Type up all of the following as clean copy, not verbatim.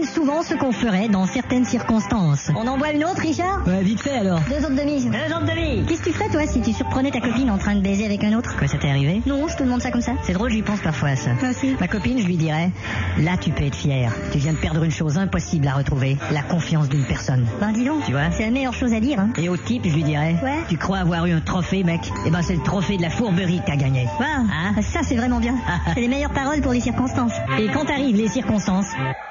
souvent ce qu'on ferait dans certaines circonstances. On en boit une autre, Richard? Ouais, vite fait alors. 2 autres demi. 2 autres demi. Qu'est-ce que tu ferais, toi, si tu surprenais ta copine en train de baiser avec un autre? Quoi, ça t'est arrivé? Non, je te demande ça comme ça. C'est drôle, j'y pense parfois à ça. Toi aussi. Ma copine, je lui dirais, là tu peux être fier. Tu viens de perdre une chose impossible à retrouver, la confiance d'une personne. Ben dis donc, Tu vois? c'est la meilleure chose à dire, hein. Et au type, je lui dirais, Ouais. tu crois avoir eu un trophée, mec? Eh ben c'est le trophée de la fourberie que t'as gagné. Waouh, Hein? ça c'est vraiment bien. C'est les meilleures paroles pour les circonstances. Et quand arrivent les circonstances,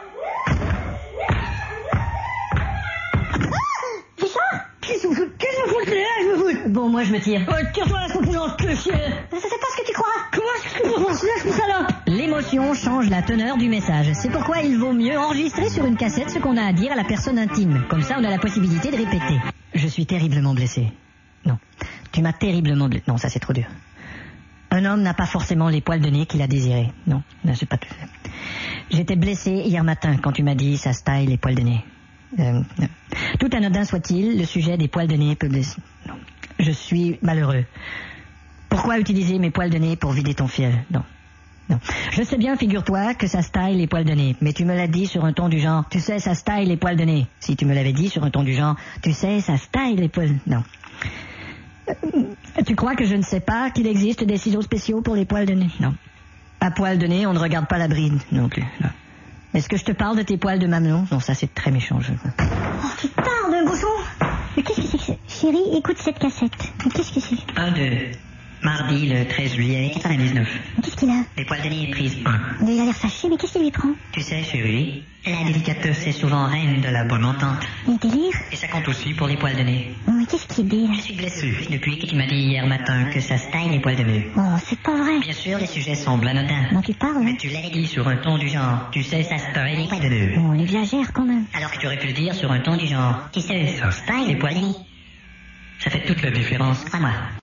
Qu'est-ce que vous foutez là, je me fous? bon, moi je me tire. Tire-toi la concurrence, que chier. C'est pas ce que tu crois. Comment est-ce que vous pensez là, ça là? L'émotion change la teneur du message. C'est pourquoi il vaut mieux enregistrer sur une cassette ce qu'on a à dire à la personne intime. Comme ça, on a la possibilité de répéter. Je suis terriblement blessé. Non. Tu m'as terriblement blessé. Non, ça c'est trop dur. Un homme n'a pas forcément les poils de nez qu'il a désirés. Non, c'est pas tout. J'étais blessé hier matin quand tu m'as dit ça se taille les poils de nez. Tout anodin soit-il, le sujet des poils de nez peut blesser. Non. Je suis malheureux. Pourquoi utiliser mes poils de nez pour vider ton fiel? Non. Non. Je sais bien, figure-toi, que ça se taille les poils de nez, mais tu me l'as dit sur un ton du genre, tu sais, ça se taille les poils de nez. Si tu me l'avais dit sur un ton du genre, tu sais, ça se taille les poils... Non. Tu crois que je ne sais pas qu'il existe des ciseaux spéciaux pour les poils de nez? Non. À poils de nez, on ne regarde pas la bride non plus. Non. Est-ce que je te parle de tes poils de mamelon? Non, ça c'est très méchant. Oh, tu parles, bouchon. Mais qu'est-ce que c'est que ça? Chérie, écoute cette cassette. Mais qu'est-ce que c'est? 1, 2. Mardi, le 13 juillet 99. Mais qu'est-ce qu'il a? Les poils de nez prise 1. Il a l'air fâché, mais qu'est-ce qu'il lui prend? Tu sais, chérie, la délicatesse est souvent reine de la bonne entente. Il délire? Et ça compte aussi pour les poils de nez. Oh, mais qu'est-ce qu'il dit, là? Je suis blessé depuis que tu m'as dit hier matin que ça se taille les poils de nez. Oh, c'est pas vrai. Bien sûr, les sujets semblent anodins. Bon, tu parles, Mais hein? tu l'avais dit sur un ton du genre, tu sais, ça se taille les poils de nez. Bon, on exagère quand même. Alors que tu aurais pu le dire sur un ton du genre, tu sais, ça se taille les poils de nez. Ça fait toute la différence, crois-moi.